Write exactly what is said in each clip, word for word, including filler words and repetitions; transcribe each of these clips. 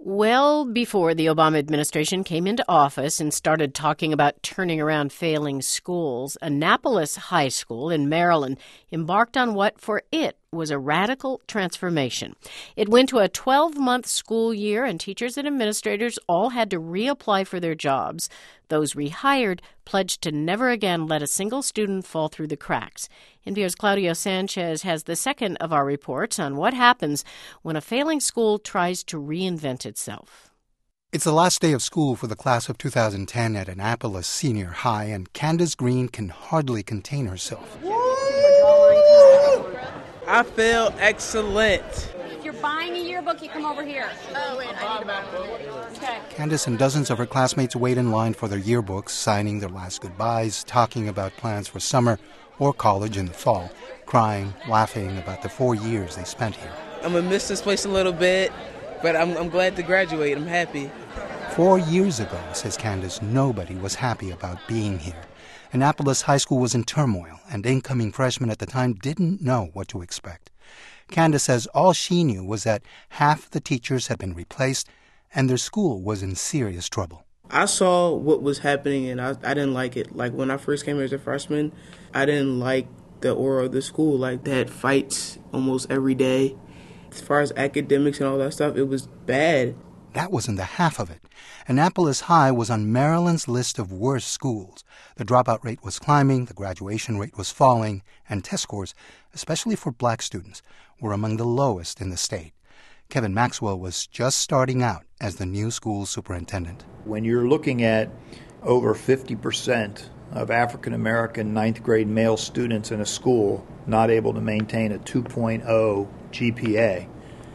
Well before the Obama administration came into office and started talking about turning around failing schools, Annapolis High School in Maryland embarked on what for it was a radical transformation. It went to a twelve-month school year, and teachers and administrators all had to reapply for their jobs. Those rehired pledged to never again let a single student fall through the cracks. N P R's Claudio Sanchez has the second of our reports on what happens when a failing school tries to reinvent itself. It's the last day of school for the class of two thousand ten at Annapolis Senior High, and Candace Green can hardly contain herself. I feel excellent. If you're buying a yearbook, you come over here. Oh, wait, I need to buy one. Okay. Candace and dozens of her classmates wait in line for their yearbooks, signing their last goodbyes, talking about plans for summer or college in the fall, crying, laughing about the four years they spent here. I'm going to miss this place a little bit, but I'm, I'm glad to graduate. I'm happy. Four years ago, says Candace, nobody was happy about being here. Annapolis High School was in turmoil, and incoming freshmen at the time didn't know what to expect. Candace says all she knew was that half the teachers had been replaced, and their school was in serious trouble. I saw what was happening, and I, I didn't like it. Like, when I first came here as a freshman, I didn't like the aura of the school. Like, they had fights almost every day. As far as academics and all that stuff, it was bad. That wasn't the half of it. Annapolis High was on Maryland's list of worst schools. The dropout rate was climbing, the graduation rate was falling, and test scores, especially for black students, were among the lowest in the state. Kevin Maxwell was just starting out as the new school superintendent. When you're looking at over fifty percent of African-American ninth grade male students in a school not able to maintain a two point oh G P A,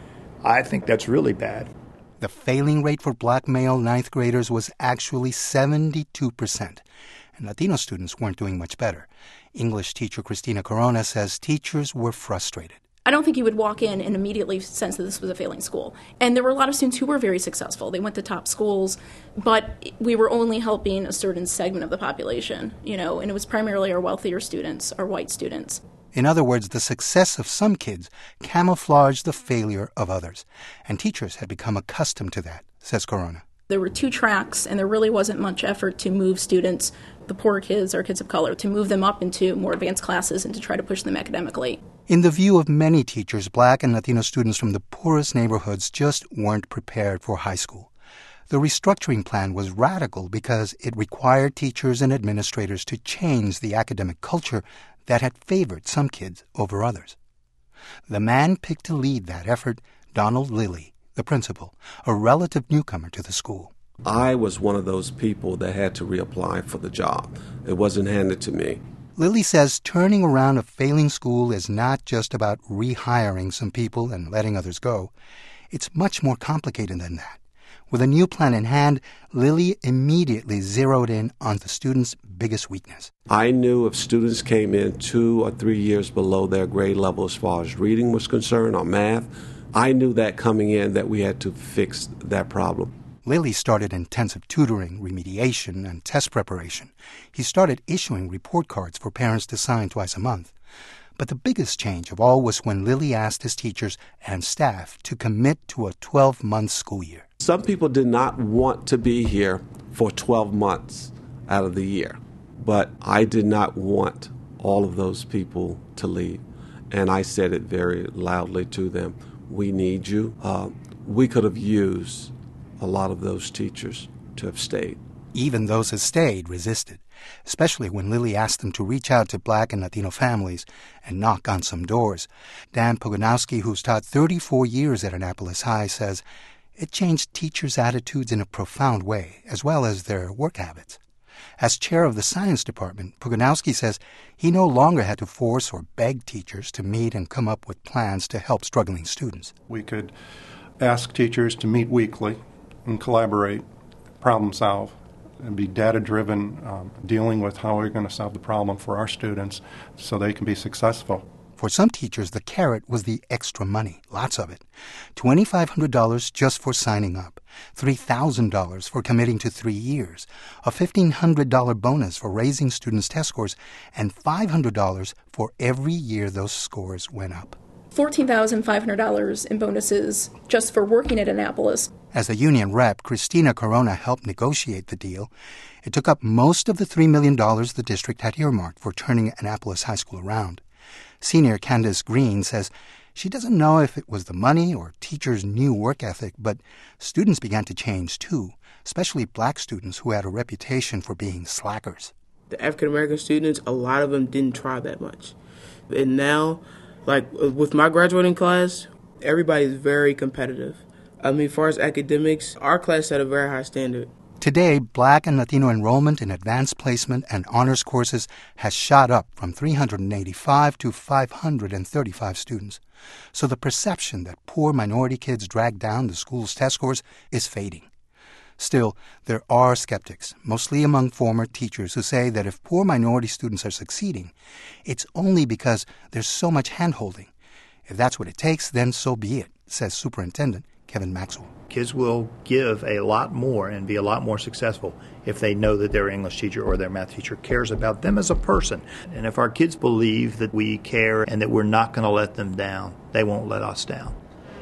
I think that's really bad. The failing rate for black male ninth graders was actually seventy-two percent, and Latino students weren't doing much better. English teacher Christina Corona says teachers were frustrated. I don't think you would walk in and immediately sense that this was a failing school. And there were a lot of students who were very successful. They went to top schools, but we were only helping a certain segment of the population, you know, and it was primarily our wealthier students, our white students. In other words, the success of some kids camouflaged the failure of others, and teachers had become accustomed to that, says Corona. There were two tracks, and there really wasn't much effort to move students, the poor kids or kids of color, to move them up into more advanced classes and to try to push them academically. In the view of many teachers, black and Latino students from the poorest neighborhoods just weren't prepared for high school. The restructuring plan was radical because it required teachers and administrators to change the academic culture that had favored some kids over others. The man picked to lead that effort, Donald Lilly, the principal, a relative newcomer to the school. I was one of those people that had to reapply for the job. It wasn't handed to me. Lilly says turning around a failing school is not just about rehiring some people and letting others go. It's much more complicated than that. With a new plan in hand, Lilly immediately zeroed in on the students' biggest weakness. I knew if students came in two or three years below their grade level as far as reading was concerned or math, I knew that coming in that we had to fix that problem. Lilly started intensive tutoring, remediation, and test preparation. He started issuing report cards for parents to sign twice a month. But the biggest change of all was when Lilly asked his teachers and staff to commit to a twelve-month school year. Some people did not want to be here for twelve months out of the year, but I did not want all of those people to leave. And I said it very loudly to them. We need you. Uh, we could have used a lot of those teachers to have stayed. Even those who stayed resisted, especially when Lilly asked them to reach out to black and Latino families and knock on some doors. Dan Pogonowski, who's taught thirty-four years at Annapolis High, says it changed teachers' attitudes in a profound way, as well as their work habits. As chair of the science department, Pogonowski says he no longer had to force or beg teachers to meet and come up with plans to help struggling students. We could ask teachers to meet weekly and collaborate, problem solve, and be data-driven, um, dealing with how we're going to solve the problem for our students so they can be successful. For some teachers, the carrot was the extra money, lots of it. two thousand five hundred dollars just for signing up, three thousand dollars for committing to three years, a fifteen hundred dollars bonus for raising students' test scores, and five hundred dollars for every year those scores went up. fourteen thousand five hundred dollars in bonuses just for working at Annapolis. As the union rep, Christina Corona helped negotiate the deal. It took up most of the three million dollars the district had earmarked for turning Annapolis High School around. Senior Candace Green says she doesn't know if it was the money or teachers' new work ethic, but students began to change too, especially black students who had a reputation for being slackers. The African-American students, a lot of them didn't try that much. And now, like with my graduating class, everybody's very competitive. I mean, as far as academics, our class set a very high standard. Today, Black and Latino enrollment in advanced placement and honors courses has shot up from three hundred eighty-five to five hundred thirty-five students. So the perception that poor minority kids drag down the school's test scores is fading. Still, there are skeptics, mostly among former teachers, who say that if poor minority students are succeeding, it's only because there's so much hand-holding. If that's what it takes, then so be it, says Superintendent Kevin Maxwell. Kids will give a lot more and be a lot more successful if they know that their English teacher or their math teacher cares about them as a person. And if our kids believe that we care and that we're not going to let them down, they won't let us down.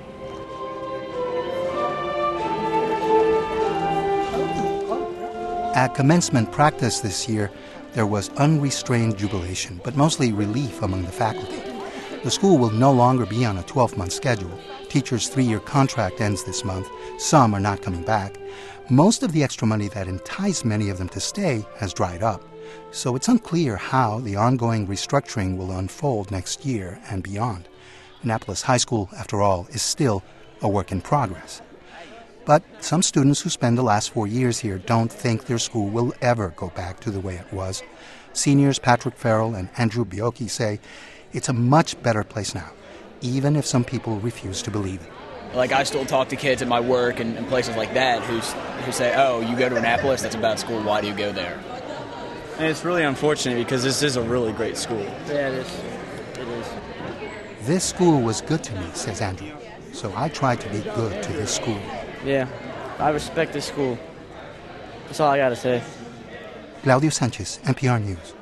At commencement practice this year, there was unrestrained jubilation, but mostly relief among the faculty. The school will no longer be on a twelve-month schedule. Teachers' three-year contract ends this month. Some are not coming back. Most of the extra money that enticed many of them to stay has dried up. So it's unclear how the ongoing restructuring will unfold next year and beyond. Annapolis High School, after all, is still a work in progress. But some students who spend the last four years here don't think their school will ever go back to the way it was. Seniors Patrick Farrell and Andrew Bioki say it's a much better place now, even if some people refuse to believe it. Like, I still talk to kids at my work and, and places like that who's, who say, oh, you go to Annapolis, that's a bad school, why do you go there? And it's really unfortunate because this is a really great school. Yeah, it is. It is. This school was good to me, says Andrew, so I tried to be good to this school. Yeah, I respect this school. That's all I got to say. Claudio Sanchez, N P R News.